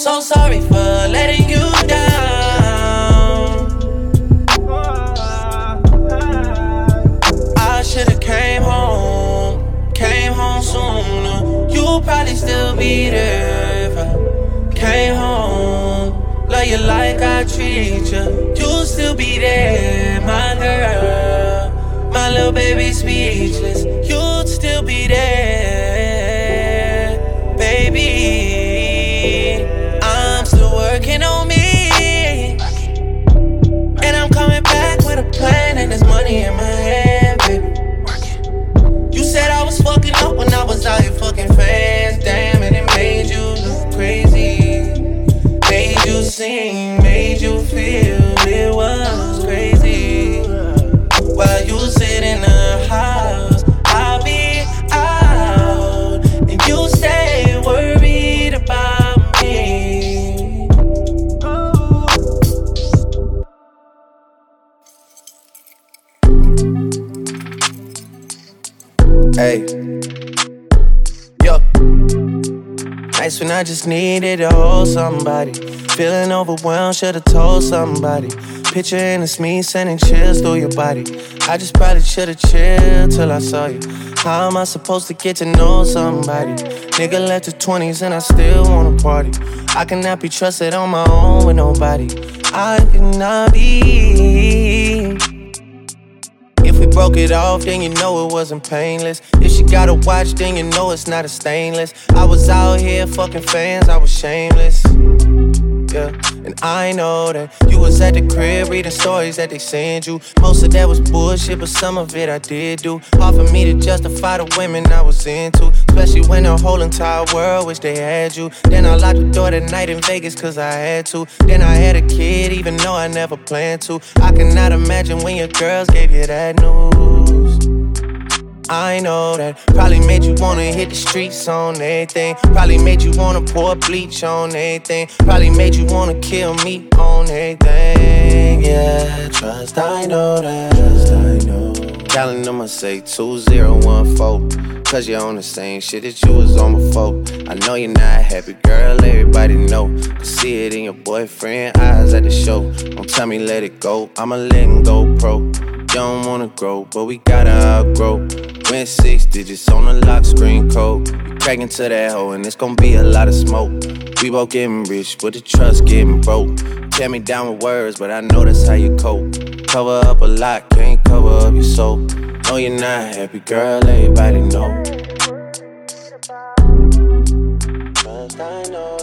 so sorry for letting you down. I should've came home sooner. You probably still be there if I came home. Love you like I treat you, you still be there, my girl. My little baby speechless, you'd still be there, baby. I'm still working on me, and I'm coming back with a plan, and there's money in my hand, baby. You said I was fucking up when I was out here fucking fast, damn, and it made you look crazy. Made you sing, made you feel it was crazy. While you sit in the house, I'll be out, and you stay worried about me. Hey, yo. Nights when I just needed to hold somebody. Feeling overwhelmed, should've told somebody. Picturing it's me sending chills through your body. I just probably should've chilled till I saw you. How am I supposed to get to know somebody? Nigga left his 20s and I still wanna party. I cannot be trusted on my own with nobody. I cannot be. If we broke it off, then you know it wasn't painless. If she got a watch, then you know it's not a stainless. I was out here fucking fans, I was shameless. Yeah, and I know that you was at the crib reading stories that they sent you. Most of that was bullshit, but some of it I did do. Hard for me to justify the women I was into, especially when the whole entire world wish they had you. Then I locked the door that night in Vegas cause I had to. Then I had a kid even though I never planned to. I cannot imagine when your girls gave you that news. I know that probably made you wanna hit the streets on everything. Probably made you wanna pour bleach on everything. Probably made you wanna kill me on everything. Yeah, trust, I know that. Trust, I know. Telling them I say 2014, cause you're on the same shit that you was on before. I know you're not happy, girl, everybody know. Can see it in your boyfriend eyes at the show. Don't tell me let it go, I'ma let him go pro. You don't wanna grow, but we gotta outgrow. Went 6 digits on the lock screen code. You crack into that hoe and it's gon' be a lot of smoke. We both getting rich, but the trust getting broke. Tear me down with words, but I know that's how you cope. Cover up a lot, can't cover up your soul. No, you're not happy, girl, everybody know. Trust, I know.